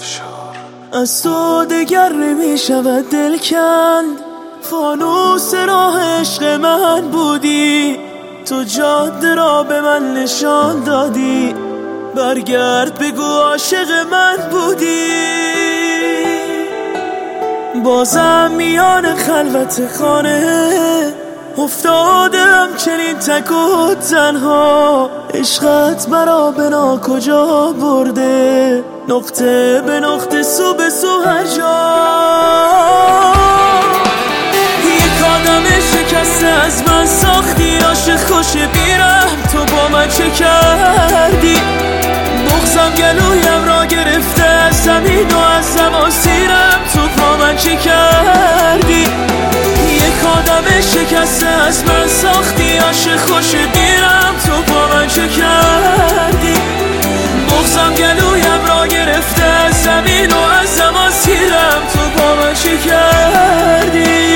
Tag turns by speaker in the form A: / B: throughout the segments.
A: از تو دگر نمیشود دل کند، فانوس راه عشق من بودی، تو جاده را به من نشان دادی، برگرد بگو عاشق من بودی. بازم میان خلوت خانه افتادم چنین تک و تنها، عشقت مرا به ناکجا برده، نقطه به نقطه سو به سو هر جا. یک آدم شکسته از من ساختی، عاشق خوش بیرم تو با من چه کردی؟ بغضم گلویم را گرفته از زمین و از زماسیرم تو با من چه کردی؟ یک آدم شکسته از من ساختی، عاشق خوش بیرم تو با من چه کردی؟ بغضم گلویم را گرفته از زمین و از زماسیرم تو با من چه کردی؟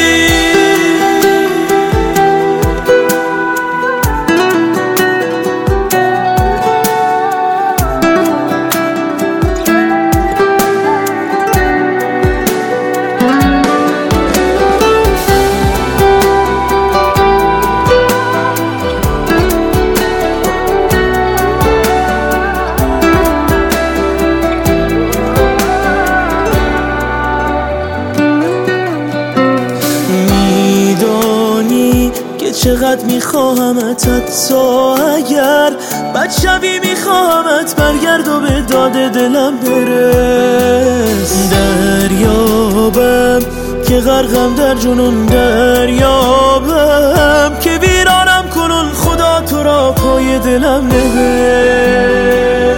A: چقدر میخواهمت، حتی اگر بد شوی میخواهمت برگرد و به داد دلم برس. دریابم که غرقم در جنون، دریابم که ویرانم کنون، خدا تو را پای دلم نبر.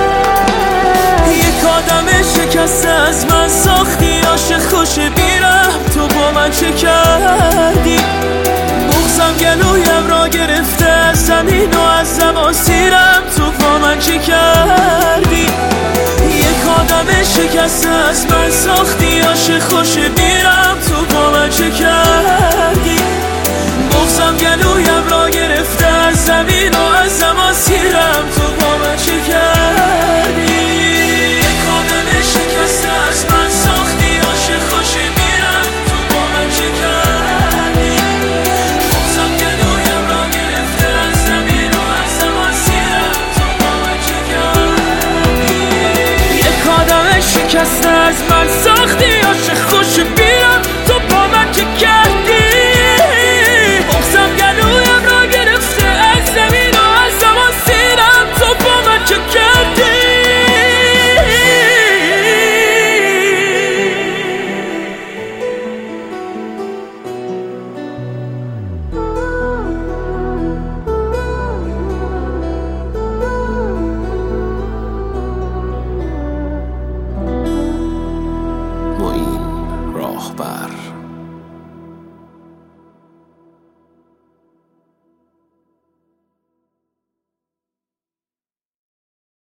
A: یک آدم شکسته از من ساختی، عاشق خوش بیرم تو با من چه کردی؟ بغضم گلویم را گرفته از زمین و از زماسیرم تو با من چه کردی؟ یک آدم شکسته از من ساختی، عاشق خوش بیرم تو با من چه کردی؟ بغضم گلویم را گرفته از زمین و از زماسیرم تو با من چه کردی؟ یک آدم شکسته از من ساختی، عاشق خوش بیرم تو با من چه کردی؟ بغضم گلویم را گرفته از زمین و از زماسیرم تو با من چه کردی؟ یک آدم شکسته از من ساختی، عاشق خوش بیرم تو با من چه کردی؟ بغضم گلویم را گرفته از زمین و از زماسیرم تو با من چه کردی؟
B: معین راهبر